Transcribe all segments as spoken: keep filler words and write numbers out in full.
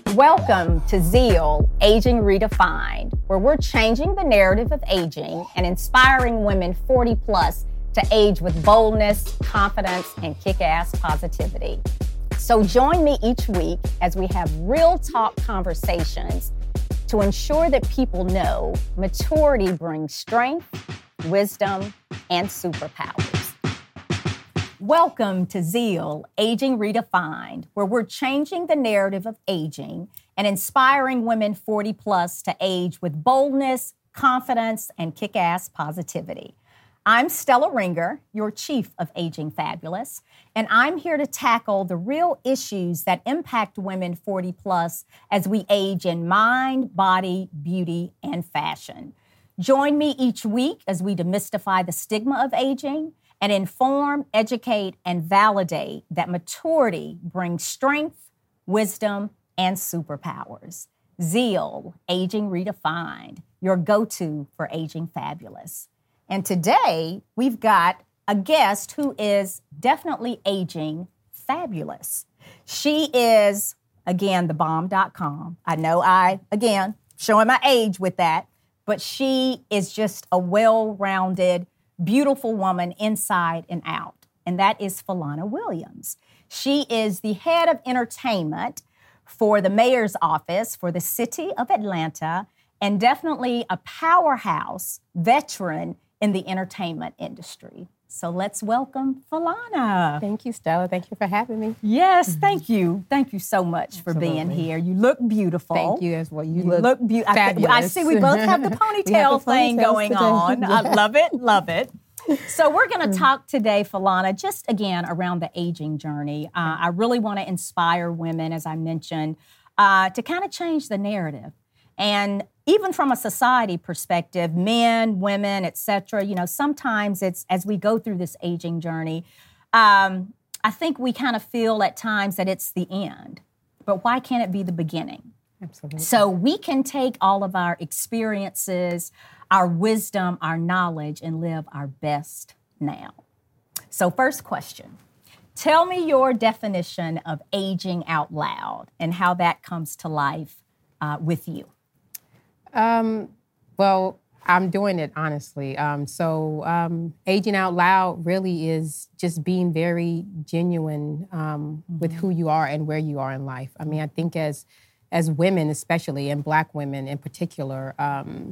Welcome to Zeal, Aging Redefined, where we're changing the narrative of aging and inspiring women forty plus to age with boldness, confidence, and kick-ass positivity. So join me each week as we have real talk conversations to ensure that people know maturity brings strength, wisdom, and superpowers. Welcome to Zeal, Aging Redefined, where we're changing the narrative of aging and inspiring women forty plus to age with boldness, confidence, and kick-ass positivity. I'm Stella Ringer, your Chief of Aging Fabulous, and I'm here to tackle the real issues that impact women forty plus as we age in mind, body, beauty, and fashion. Join me each week as we demystify the stigma of aging and inform, educate, and validate that maturity brings strength, wisdom, and superpowers. Zeal, Aging Redefined, your go-to for aging fabulous. And today, we've got a guest who is definitely aging fabulous. She is, again, the bomb dot com. I know I, again, showing my age with that, but she is just a well-rounded, beautiful woman inside and out, and that is Philana Williams. She is the head of entertainment for the mayor's office for the city of Atlanta, and definitely a powerhouse veteran in the entertainment industry. So let's welcome Philana. Thank you, Stella. Thank you for having me. Yes, thank you. Thank you so much for Absolutely. being here. You look beautiful. Thank you as well. You, You look, look beautiful. I, fabulous. I see we both have the ponytail have the thing ponytails going today. on. Yeah. I love it, love it. So we're going to talk today, Philana, just again around the aging journey. Uh, I really want to inspire women, as I mentioned, uh, to kind of change the narrative. And even from a society perspective, men, women, et cetera, you know, sometimes it's, as we go through this aging journey, um, I think we kind of feel at times that it's the end. But why can't it be the beginning? Absolutely. So we can take all of our experiences, our wisdom, our knowledge, and live our best now. So first question, tell me your definition of aging out loud and how that comes to life uh, with you. Um, well, I'm doing it honestly. Um, so um, aging out loud really is just being very genuine um, mm-hmm. with who you are and where you are in life. I mean, I think as as women, especially, and Black women in particular, um,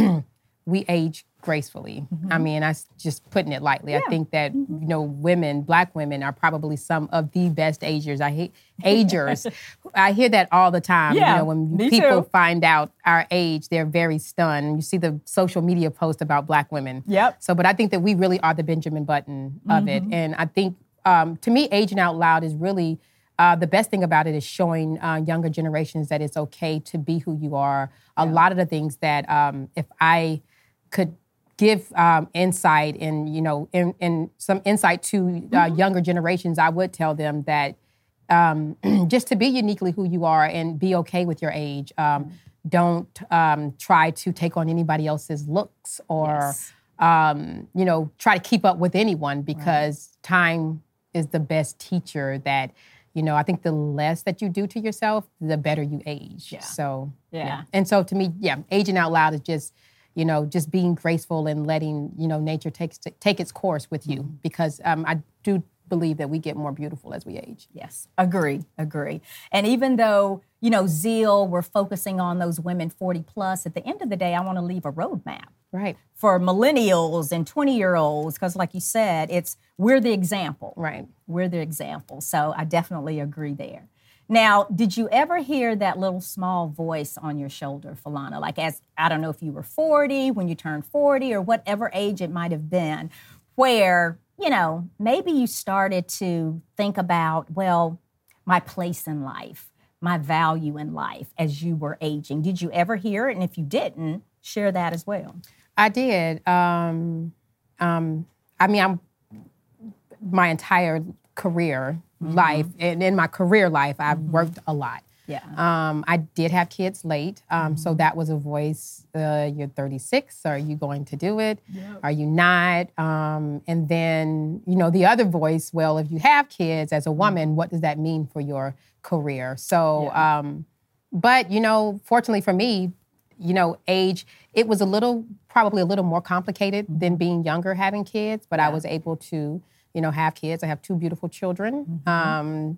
we age gracefully. Mm-hmm. I mean, I just putting it lightly. Yeah. I think that, mm-hmm. you know, women, Black women are probably some of the best agers. I hate agers. I hear that all the time. Yeah, you know, when me people too. find out our age, they're very stunned. You see the social media post about Black women. Yep. So, but I think that we really are the Benjamin Button of mm-hmm. it. And I think, um, to me, aging out loud is really, uh, the best thing about it is showing uh, younger generations that it's okay to be who you are. A yeah. lot of the things that um, if I could give um, insight and, you know, in, in some insight to uh, mm-hmm. younger generations, I would tell them that um, just to be uniquely who you are and be okay with your age. Um, mm-hmm. Don't um, try to take on anybody else's looks or, yes. um, you know, try to keep up with anyone because right. time is the best teacher that, you know, I think the less that you do to yourself, the better you age. Yeah. So, yeah. yeah. And so to me, yeah, aging out loud is just, you know, just being graceful and letting, you know, nature take, take its course with you. Mm-hmm. Because um, I do believe that we get more beautiful as we age. Yes, agree, agree. And even though, you know, Zeal, we're focusing on those women forty plus, at the end of the day, I want to leave a roadmap. Right. For millennials and twenty-year-olds, because like you said, it's, we're the example. Right. We're the example. So I definitely agree there. Now, did you ever hear that little small voice on your shoulder, Philana? Like as, I don't know if you were forty, when you turned forty, or whatever age it might have been, where, you know, maybe you started to think about, well, my place in life, my value in life as you were aging. Did you ever hear it? And if you didn't, share that as well. I did. Um, um, I mean, I'm my entire career mm-hmm. life, and in my career life, I've mm-hmm. worked a lot. Yeah. Um, I did have kids late, um, mm-hmm. so that was a voice. Uh, you're thirty-six. Are you going to do it? Yep. Are you not? Um, and then, you know, the other voice. Well, if you have kids as a woman, mm-hmm. what does that mean for your career? So, yeah. um, but, you know, fortunately for me, you know, age, it was a little, probably a little more complicated mm-hmm. than being younger having kids, but yeah. I was able to, you know, have kids. I have two beautiful children, mm-hmm. um,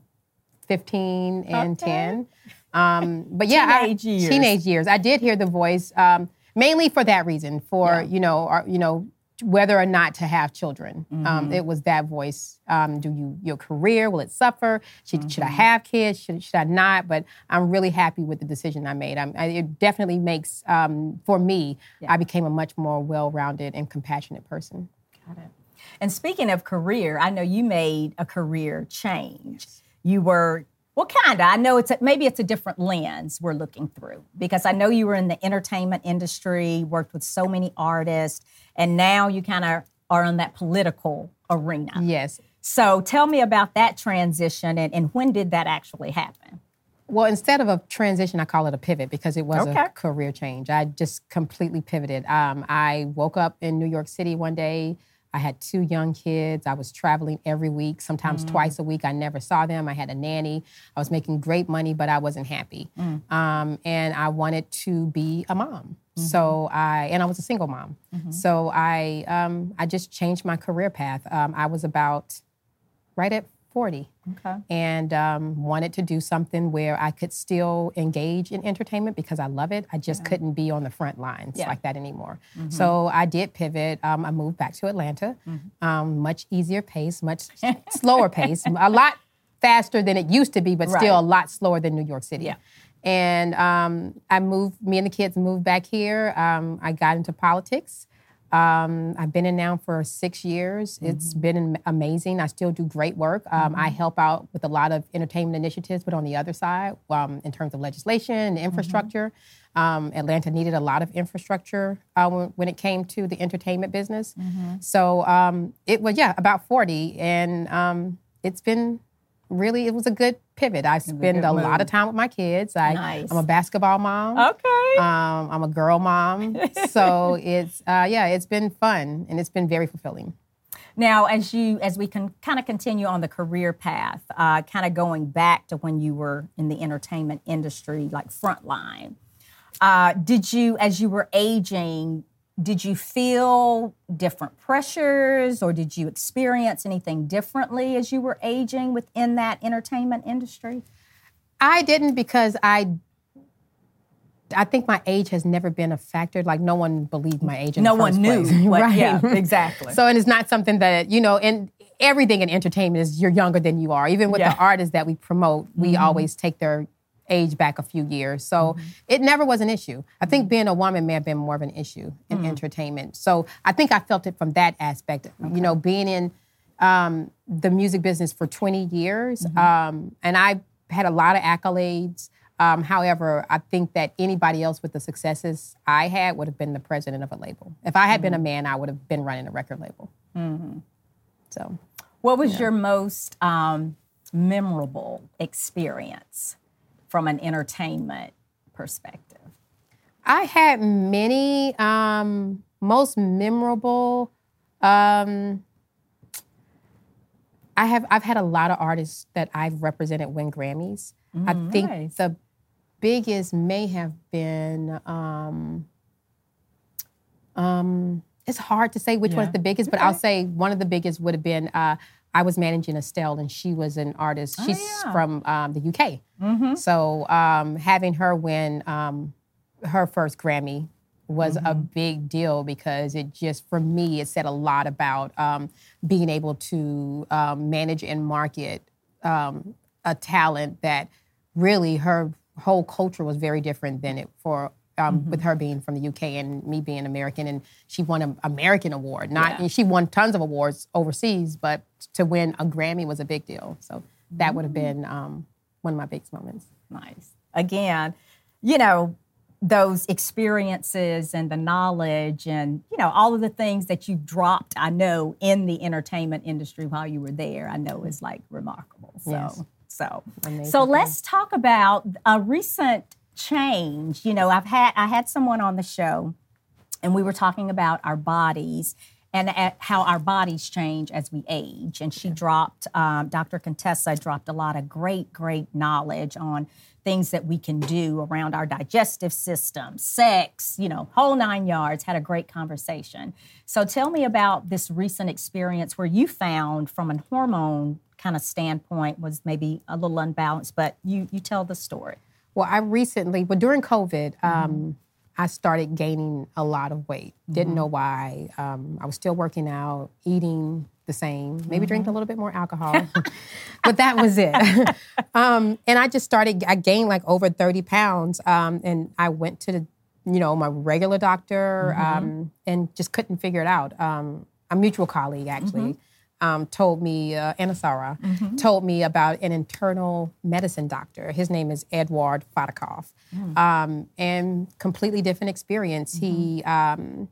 fifteen and okay. ten. Um, but yeah, teenage I, years. Teenage years. I did hear the voice, um, mainly for that reason, for, yeah. you know, or, you know, whether or not to have children. Mm-hmm. Um, it was that voice. Um, do you, your career, will it suffer? Should, mm-hmm. should I have kids? Should, should I not? But I'm really happy with the decision I made. I'm, I, it definitely makes, um, for me, yeah. I became a much more well-rounded and compassionate person. Got it. And speaking of career, I know you made a career change. You were, well, kind of. I know it's a, maybe it's a different lens we're looking through, because I know you were in the entertainment industry, worked with so many artists, and now you kind of are in that political arena. Yes. So tell me about that transition, and, and when did that actually happen? Well, instead of a transition, I call it a pivot, because it was okay. a career change. I just completely pivoted. Um, I woke up in New York City one day. I had two young kids. I was traveling every week, sometimes mm. twice a week. I never saw them. I had a nanny. I was making great money, but I wasn't happy. Mm. Um, and I wanted to be a mom. Mm-hmm. So I, and I was a single mom. Mm-hmm. So I, um, I just changed my career path. Um, I was about right at forty. Okay. And um, wanted to do something where I could still engage in entertainment, because I love it. I just yeah. couldn't be on the front lines yeah. like that anymore. Mm-hmm. So I did pivot. Um, I moved back to Atlanta. Mm-hmm. Um, much easier pace, much slower pace, a lot faster than it used to be, but right. still a lot slower than New York City. Yeah. And um, I moved, me and the kids moved back here. Um, I got into politics. Um, I've been in now for six years. Mm-hmm. It's been amazing. I still do great work. Um, mm-hmm. I help out with a lot of entertainment initiatives, but on the other side, um, in terms of legislation and infrastructure, mm-hmm. um, Atlanta needed a lot of infrastructure uh, when, when it came to the entertainment business. Mm-hmm. So um, it was, yeah, about forty. And um, it's been really, it was a good pivot. I spend a, a lot of time with my kids. I, nice. I'm a basketball mom. Okay. Um, I'm a girl mom. So it's, uh, yeah, it's been fun, and it's been very fulfilling. Now, as you, as we can kind of continue on the career path, uh, kind of going back to when you were in the entertainment industry, like frontline, uh, did you, as you were aging, did you feel different pressures, or did you experience anything differently as you were aging within that entertainment industry? I didn't, because I I think my age has never been a factor. Like, no one believed my age in no the first one knew. place. What, right. Yeah, exactly. So, and it's not something that, you know, and everything in entertainment is you're younger than you are. Even with yeah. the artists that we promote, we mm-hmm. always take their age back a few years. So mm-hmm. it never was an issue. I think mm-hmm. being a woman may have been more of an issue in mm-hmm. entertainment. So I think I felt it from that aspect. Okay. You know, being in um, the music business for twenty years, mm-hmm. um, and I had a lot of accolades. Um, however, I think that anybody else with the successes I had would have been the president of a label. If I had mm-hmm. been a man, I would have been running a record label. Mm-hmm. So, what was yeah. your your most um, memorable experience from an entertainment perspective? I had many. Um, most memorable. Um, I have. I've had a lot of artists that I've represented win Grammys. Mm, I think nice. the biggest may have been. Um, um, it's hard to say which yeah. one's the biggest, but okay. I'll say one of the biggest would have been. Uh, I was managing Estelle, and she was an artist. She's oh, yeah. from um, the U K. Mm-hmm. So um, having her win um, her first Grammy was mm-hmm. a big deal, because it just, for me, it said a lot about um, being able to um, manage and market um, a talent that really her whole culture was very different than it for Um, mm-hmm. with her being from the U K and me being American, and she won an American award. Not, yeah. and she won tons of awards overseas, but to win a Grammy was a big deal. So that mm-hmm. would have been um, one of my biggest moments. Nice. Again, you know, those experiences and the knowledge and, you know, all of the things that you dropped, I know, in the entertainment industry while you were there, I know is like remarkable. So, yes. so, Amazing so thing. Let's talk about a recent change. You know, I've had I had someone on the show, and we were talking about our bodies and at how our bodies change as we age. And she dropped, um, Doctor Contessa dropped a lot of great, great knowledge on things that we can do around our digestive system, sex, you know, whole nine yards. Had a great conversation. So tell me about this recent experience where you found from a hormone kind of standpoint was maybe a little unbalanced, but you you tell the story. Well, I recently, but during COVID, um, mm-hmm. I started gaining a lot of weight. Mm-hmm. Didn't know why. Um, I was still working out, eating the same, maybe mm-hmm. drink a little bit more alcohol, but that was it. um, and I just started, I gained like over thirty pounds, um, and I went to the, you know, my regular doctor mm-hmm. um, and just couldn't figure it out. Um, a mutual colleague, actually, mm-hmm. Um, told me, uh, Anasara, mm-hmm. told me about an internal medicine doctor. His name is Edward Fadakov. Mm. Um, and completely different experience. Mm-hmm. He um,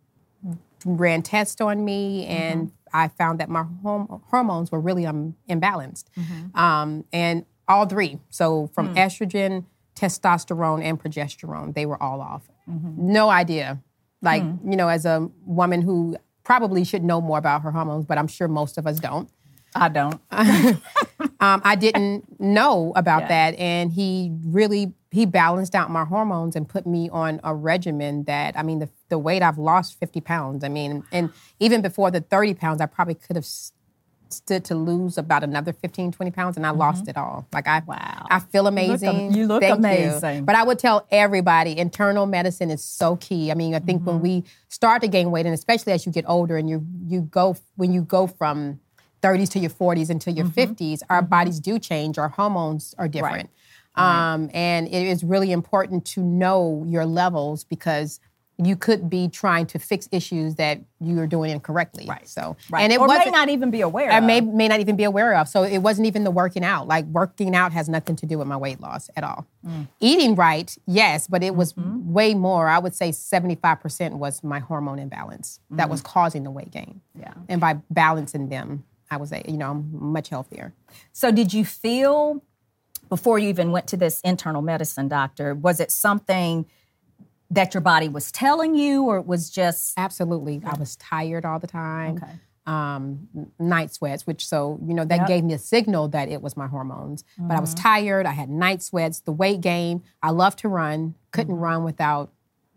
ran tests on me, and mm-hmm. I found that my hom- hormones were really um, imbalanced. Mm-hmm. Um, and all three, so from mm. estrogen, testosterone, and progesterone, they were all off. Mm-hmm. No idea. Like, mm. you know, as a woman who probably should know more about her hormones, but I'm sure most of us don't. I don't. um, I didn't know about yeah. that, and he really, he balanced out my hormones and put me on a regimen that, I mean, the, the weight I've lost fifty pounds. I mean, and even before the thirty pounds, I probably could have st- stood to lose about another fifteen, twenty pounds, and I mm-hmm. lost it all. Like, I wow. I feel amazing. You look, you look amazing. You. But I would tell everybody, internal medicine is so key. I mean, I think mm-hmm. when we start to gain weight, and especially as you get older, and you you go, when you go from thirties to your forties into your mm-hmm. fifties, our mm-hmm. bodies do change. Our hormones are different. Right. Um, right. And it is really important to know your levels, because you could be trying to fix issues that you are doing incorrectly. Right. So, right. and it or wasn't, may not even be aware I of. may, may not even be aware of. So it wasn't even the working out. Like, working out has nothing to do with my weight loss at all. Mm. Eating right, yes, but it was mm-hmm. way more. I would say seventy-five percent was my hormone imbalance mm. that was causing the weight gain. Yeah. And by balancing them, I was, you know, I'm much healthier. So did you feel, before you even went to this internal medicine doctor, was it something that your body was telling you, or it was just... Absolutely. I was tired all the time. Okay. Um, night sweats, which, so, you know, that yep. gave me a signal that it was my hormones. Mm-hmm. But I was tired. I had night sweats, the weight gain. I love to run. Couldn't mm-hmm. run without,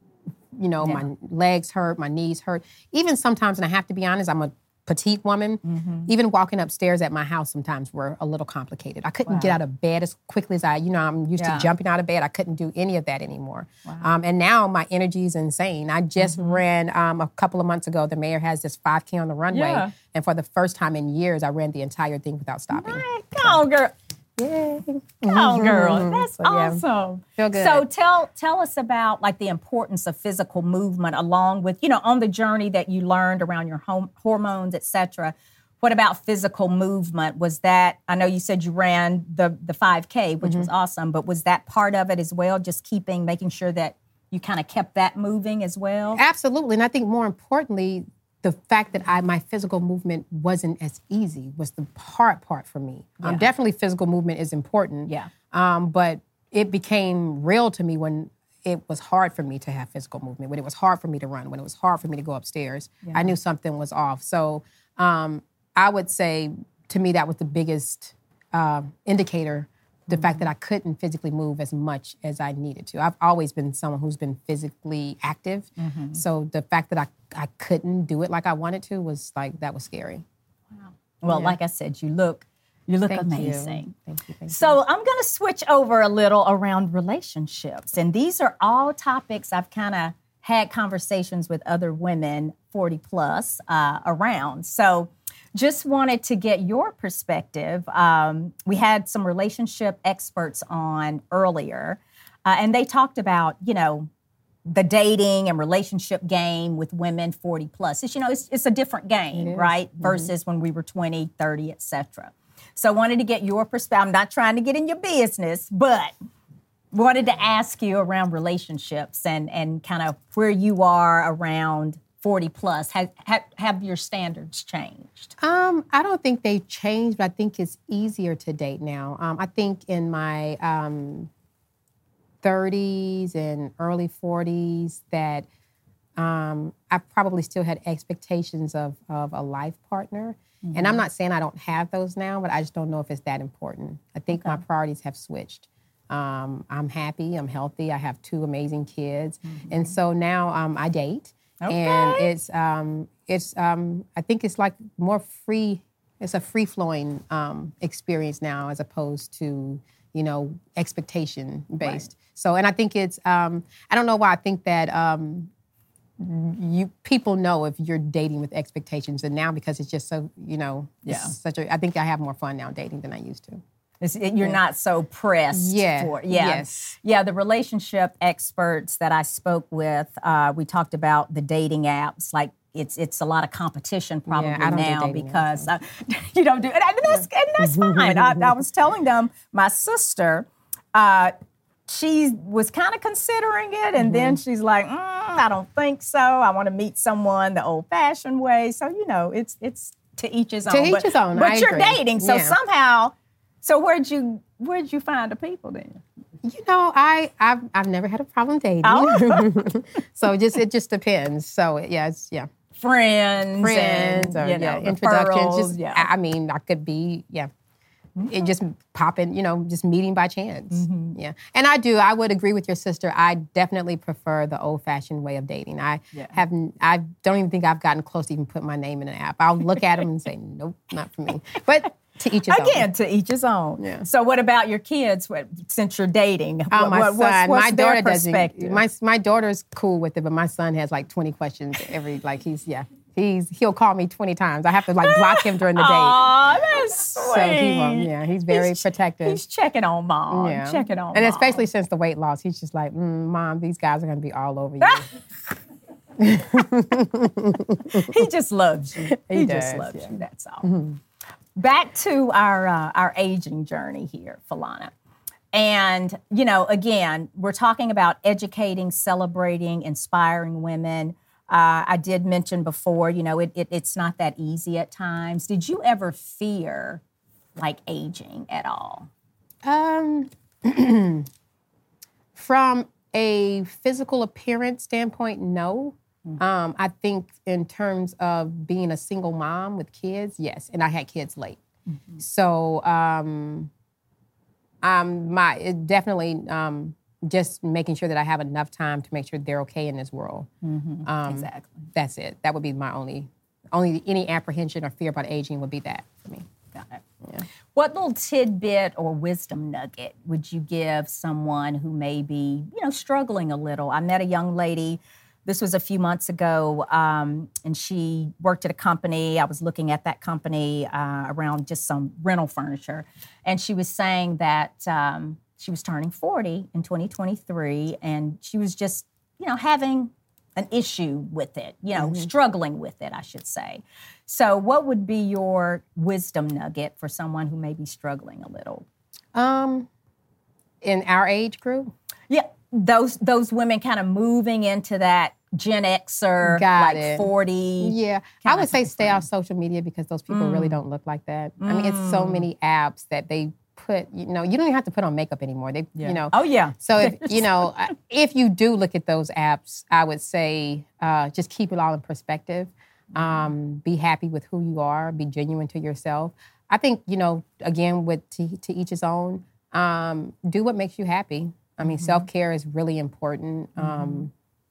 you know, yeah. my legs hurt, my knees hurt. Even sometimes, and I have to be honest, I'm a petite woman. Mm-hmm. Even walking upstairs at my house sometimes were a little complicated. I couldn't wow. get out of bed as quickly as I, you know, I'm used yeah. to jumping out of bed. I couldn't do any of that anymore. Wow. Um, and now my energy is insane. I just mm-hmm. ran um, a couple of months ago. The mayor has this five K on the runway. Yeah. And for the first time in years, I ran the entire thing without stopping. Right. Come on, girl. Yay. Oh, girl, that's so, yeah. awesome. Feel good. So tell tell us about, like, the importance of physical movement, along with, you know, on the journey that you learned around your home, hormones, et cetera. What about physical movement? Was that, I know you said you ran the the five K, which mm-hmm. was awesome, but was that part of it as well? Just keeping, making sure that you kind of kept that moving as well? Absolutely. And I think more importantly, the fact that I my physical movement wasn't as easy was the hard part for me. Yeah. Um, definitely physical movement is important. Yeah. Um, but it became real to me when it was hard for me to have physical movement, when it was hard for me to run, when it was hard for me to go upstairs. Yeah. I knew something was off. So um, I would say, to me, that was the biggest uh, indicator, the mm-hmm. fact that I couldn't physically move as much as I needed to. I've always been someone who's been physically active. Mm-hmm. So the fact that I, I couldn't do it like I wanted to was like, that was scary. Wow. Well, yeah. like I said, you look you look thank amazing. You. Thank you. Thank so you. I'm going to switch over a little around relationships. And these are all topics I've kind of had conversations with other women forty plus uh, around. So just wanted to get your perspective. Um, we had some relationship experts on earlier, uh, and they talked about, you know, the dating and relationship game with women forty plus. It's, you know, it's, it's a different game, right? Mm-hmm. Versus when we were twenty, thirty, et cetera. So I wanted to get your perspective. I'm not trying to get in your business, but wanted to ask you around relationships and, and kind of where you are around forty plus. Have, have, have your standards changed? Um, I don't think they've changed, but I think it's easier to date now. Um, I think in my um, thirties and early forties that um, I probably still had expectations of, of a life partner. Mm-hmm. And I'm not saying I don't have those now, but I just don't know if it's that important. I think okay. my priorities have switched. Um, I'm happy. I'm healthy. I have two amazing kids, mm-hmm. and so now um, I date, okay. and it's um, it's um, I think it's like more free. It's a free flowing um, experience now, as opposed to you know expectation based. Right. So, and I think it's um, I don't know why I think that. Um, You people know if you're dating with expectations, and now because it's just so you know, yeah. Such a. I think I have more fun now dating than I used to. It's, it, you're yeah. not so pressed. Yeah. For, yeah. Yes. Yeah. The relationship experts that I spoke with, uh, we talked about the dating apps. Like it's it's a lot of competition probably yeah, I don't now do because uh, you don't do it, and that's and that's fine. I, I was telling them my sister. Uh, She was kind of considering it, and mm-hmm. then she's like, mm, "I don't think so. I want to meet someone the old-fashioned way." So you know, it's it's to each his own. To each but, his own. But I you're agree. dating, so yeah. somehow, so where'd you where'd you find the people then? You know, I I've I've never had a problem dating. Oh. So just it just depends. So yeah, it's yeah. Friends, friends, and, or you know, yeah, introductions. Just yeah. I mean, I could be yeah. It just popping, you know, just meeting by chance. Mm-hmm. Yeah. And I do, I would agree with your sister. I definitely prefer the old-fashioned way of dating. I yeah. haven't, I don't even think I've gotten close to even putting my name in an app. I'll look at them and say, nope, not for me. But to each his Again, own. Again, to each his own. Yeah. So what about your kids what, since you're dating? Oh, what, my what, son. What's, what's my their daughter perspective? doesn't, my, my daughter's cool with it, but my son has like twenty questions every, like he's, yeah. He's he'll call me twenty times. I have to like block him during the day. Aw, that's sweet. So he won't. Yeah, he's very he's, protective. He's checking on mom. Yeah. Checking on and mom. especially since the weight loss, he's just like, mm, Mom, these guys are gonna be all over you. He just loves you. He, he just does, loves yeah. you. That's all. Mm-hmm. Back to our uh, our aging journey here, Philana. And you know, again, we're talking about educating, celebrating, inspiring women. Uh, I did mention before, you know, it, it it's not that easy at times. Did you ever fear, like, aging at all? Um, from a physical appearance standpoint, no. Mm-hmm. Um, I think in terms of being a single mom with kids, yes. And I had kids late. Mm-hmm. So um, um, my it definitely... Um, just making sure that I have enough time to make sure they're okay in this world. Mm-hmm. Um, exactly. That's it. That would be my only, only any apprehension or fear about aging would be that for me. Got it. Yeah. What little tidbit or wisdom nugget would you give someone who may be, you know, struggling a little? I met a young lady, this was a few months ago, um, and she worked at a company. I was looking at that company uh, around just some rental furniture, and she was saying that um, she was turning forty in twenty twenty-three, and she was just, you know, having an issue with it, you know, mm-hmm. struggling with it, I should say. So what would be your wisdom nugget for someone who may be struggling a little? Um, in our age group? Yeah, those those women kind of moving into that Gen Xer, Got like it. forty. Yeah, I would say stay off social media because those people mm. really don't look like that. Mm. I mean, it's so many apps that they put, you know, you don't even have to put on makeup anymore. They, yeah. you know. Oh, yeah. So, if, you know, if you do look at those apps, I would say uh, just keep it all in perspective. Um, be happy with who you are. Be genuine to yourself. I think, you know, again, with to, to each his own, um, do what makes you happy. I mean, mm-hmm. self-care is really important. Um, mm-hmm.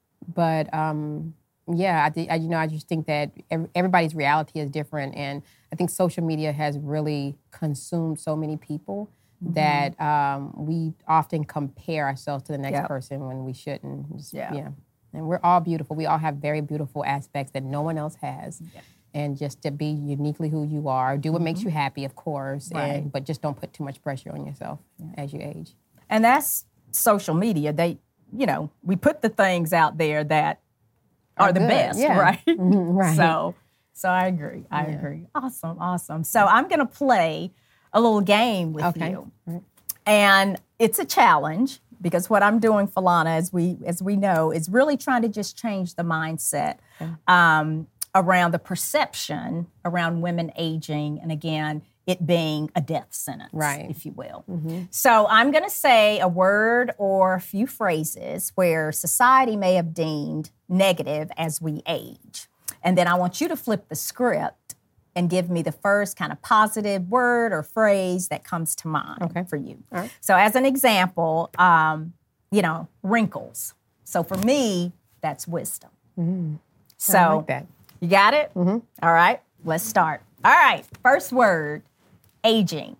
But, um, yeah, I, th- I, you know, I just think that every, everybody's reality is different. And I think social media has really consumed so many people mm-hmm. that um, we often compare ourselves to the next yep. person when we shouldn't. Just, yeah. yeah. And we're all beautiful. We all have very beautiful aspects that no one else has. Yeah. And just to be uniquely who you are. Do what mm-hmm. makes you happy, of course. Right. And, but just don't put too much pressure on yourself yeah. as you age. And that's social media. They, you know, we put the things out there that are, are the good. best, yeah. right? Mm-hmm. right? So, so I agree. I yeah. agree. Awesome, awesome. So I'm going to play a little game with okay. you. Right. And it's a challenge because what I'm doing, Philana, as we as we know, is really trying to just change the mindset okay. um, around the perception around women aging, and again, it being a death sentence, right. if you will. Mm-hmm. So I'm going to say a word or a few phrases where society may have deemed negative as we age. And then I want you to flip the script and give me the first kind of positive word or phrase that comes to mind Okay. for you. All right. So as an example, um, you know, wrinkles. So for me, that's wisdom. Mm. So I like that. you got it? Mm-hmm. All right, let's start. All right, first word, aging.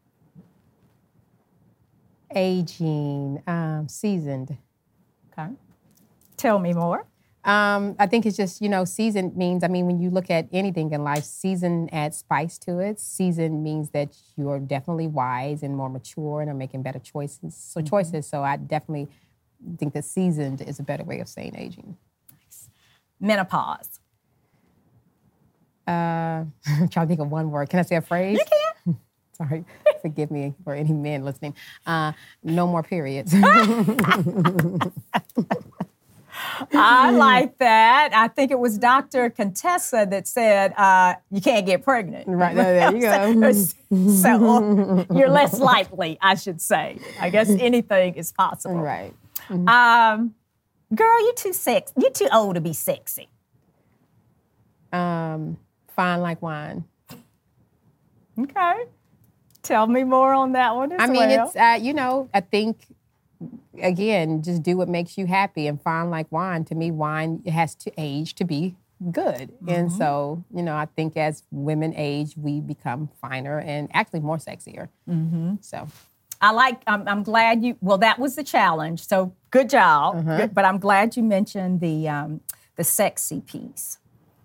Aging, um, seasoned. Okay. Tell me more. Um, I think it's just, you know, seasoned means, I mean, when you look at anything in life, season adds spice to it. Seasoned means that you're definitely wise and more mature and are making better choices. So mm-hmm. choices. So I definitely think that seasoned is a better way of saying aging. Nice. Menopause. Uh, I'm trying to think of one word. Can I say a phrase? You can. Sorry, forgive me for any men listening. Uh, no more periods. I like that. I think it was Doctor Contessa that said uh, you can't get pregnant. Right, there you go. So you're less likely, I should say. I guess anything is possible. Right. Mm-hmm. Um, girl, you're too sex. You're too old to be sexy. Um, fine like wine. Okay. Tell me more on that one as I mean, well. it's, uh, you know, I think, again, just do what makes you happy and fine like wine. To me, wine has to age to be good. Mm-hmm. And so, you know, I think as women age, we become finer and actually more sexier. Mm-hmm. So I like, I'm, I'm glad you, well, that was the challenge. So good job. Uh-huh. Good, but I'm glad you mentioned the um, the sexy piece.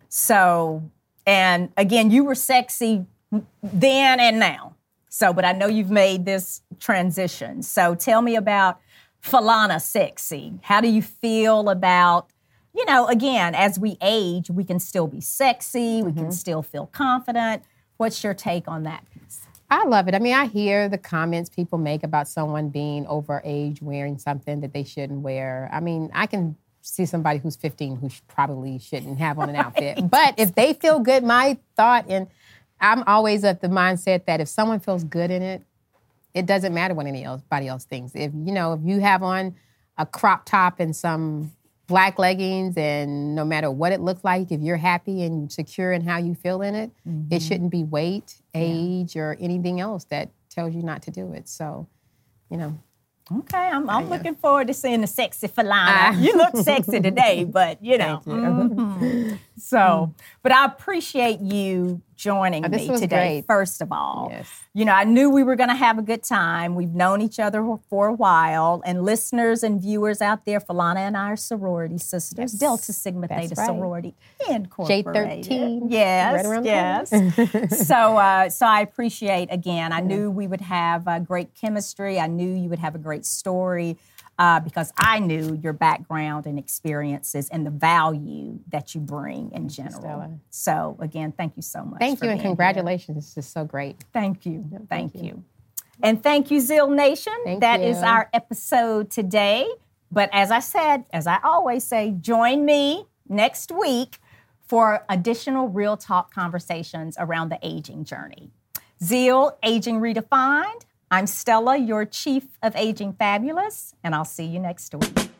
So, and again, you were sexy then and now. So, but I know you've made this transition. So tell me about Falana sexy. How do you feel about, you know, again, as we age, we can still be sexy, we mm-hmm. can still feel confident. What's your take on that piece? I love it. I mean, I hear the comments people make about someone being over age wearing something that they shouldn't wear. I mean, I can see somebody who's fifteen who probably shouldn't have on an outfit. Right. But if they feel good, my thought, and I'm always of the mindset that if someone feels good in it, it doesn't matter what anybody else thinks. If, you know, if you have on a crop top and some black leggings and no matter what it looks like, if you're happy and secure in how you feel in it, mm-hmm. it shouldn't be weight, age, yeah. or anything else that tells you not to do it. So, you know. Okay, I'm, I'm looking forward to seeing the sexy Falana. Uh, you look sexy today, but, you know. You. Mm-hmm. So, but I appreciate you joining oh, me today, great. First of all. Yes. You know, I knew we were going to have a good time. We've known each other for a while. And listeners and viewers out there, Falana and I are sorority sisters. Yes. Delta Sigma That's Theta right. Sorority Incorporated. J thirteen. Yes, right yes. so, uh, so I appreciate, again, I yeah. knew we would have uh, great chemistry. I knew you would have a great story. Uh, because I knew your background and experiences and the value that you bring in general. Stella. So, again, thank you so much. Thank for you and being congratulations. Here. This is so great. Thank you. Yeah, thank, thank you. you. And thank you, Zeal Nation. Thank that you. is our episode today. But as I said, as I always say, join me next week for additional real talk conversations around the aging journey. Zeal, Aging Redefined. I'm Stella, your Chief of Aging Fabulous, and I'll see you next week.